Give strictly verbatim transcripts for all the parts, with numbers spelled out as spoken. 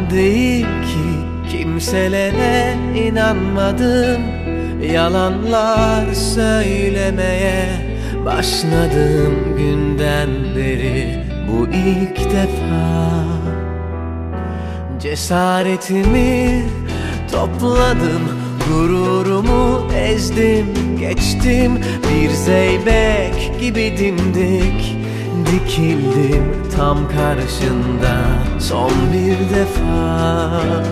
değil ki, kimselere inanmadım. Yalanlar söylemeye başladığım günden beri bu ilk defa. Cesaretimi topladım, gururumu ezdim, geçtim. Bir zeybek gibi dimdik dikildim tam karşında son bir defa.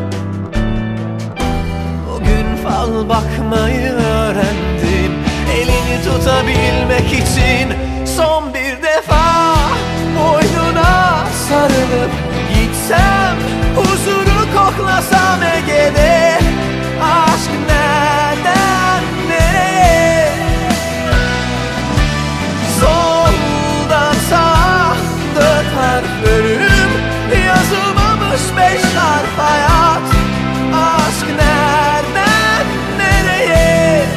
Bugün fal bakmayı öğrendim, elini tutabilmek için son bir defa. Boynuna sarılıp gitsem, huzuru koklasam Ege'de. Aşk nereden nereye? Soldan sağa dört harf bölüm, yazılmamış beş harf hayat. Aşk nereden nereye?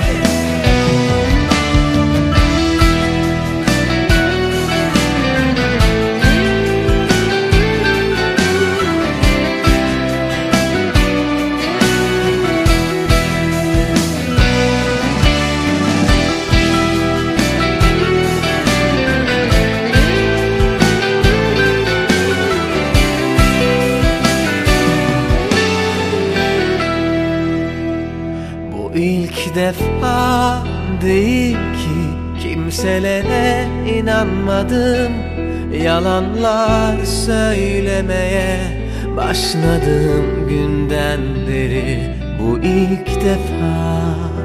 İlk defa değil ki, kimselere inanmadım. Yalanlar söylemeye başladığım günden beri bu ilk defa.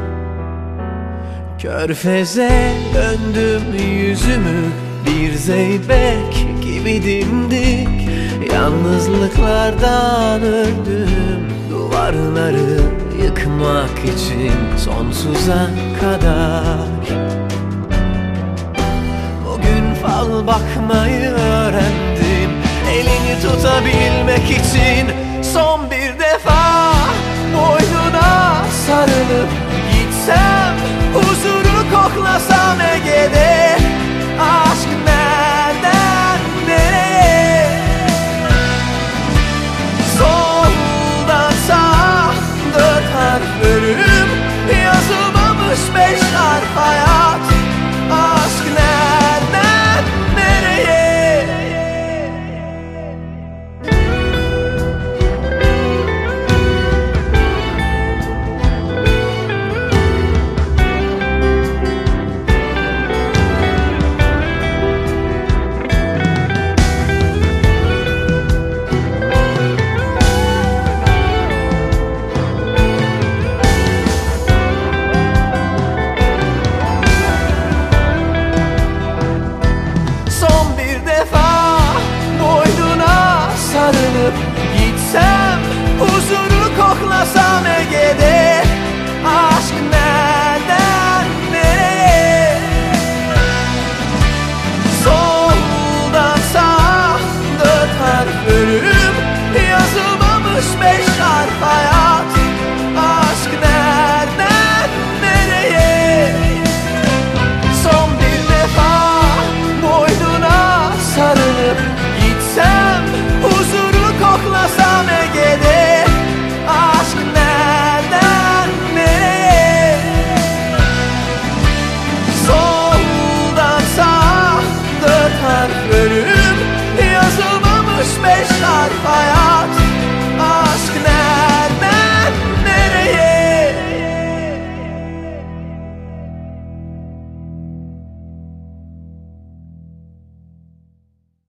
Körfeze döndüm yüzümü, bir zeybek gibi dimdik. Yalnızlıklardan öldüm, duvarları yıkmak için sonsuza kadar. Bugün fal bakmayı öğrendim, elini tutabilmek için son bir defa. Boynuna sarılıp gitsem, huzuru koklasam Ege'de. Aşk nereden nereye? Soldan sağa dört harf bölüm, yazılmamış beş harf hayat. Aşk nereden nereye? Sarılıp gitsem, huzuru koklasam Ege'de. Aşk nereden nereye? Soldan sağa dört harf bölüm, yazılmamış beş harf hayat. Aşk nereden nereye? Son bir defa boynuna sarılıp gitsem, huzuru koklasam Ege'de. Aşk nereden nereye? Soldan sağa dört harf bölüm, yazılmamış beş harf hayat.